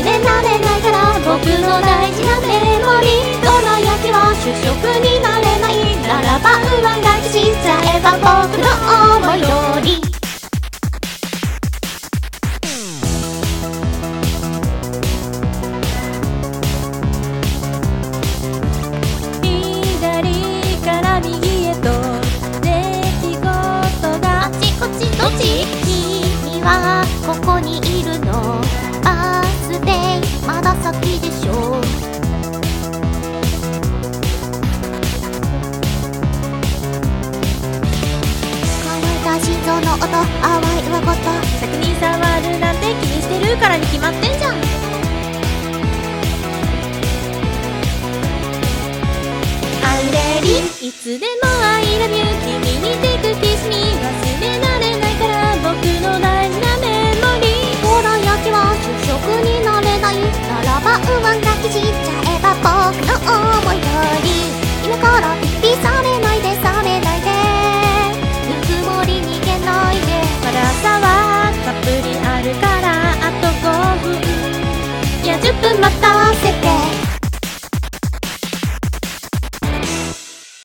れられないから僕の大事なメモリー。どら焼きは主食になれないならば上書きしちゃえば僕の思い通り。 左から右へと出来事があっちこっちどっち？君はここにいるの？バースデーまだ先でしょ。乾いた心臓の音、淡い上ごと先に触るなんて気にしてるからに決まってんじゃん。 アイレリいつでも I love you 君にテクキスに忘れられないから僕の大事なメモリー。 どら焼きは主食になれないならば上書きしちゃえば僕の思い通り。今からピッピされないでされないでぬくもり逃げないで。 まだ朝はたっぷりあるからあと5分、いや10分待った。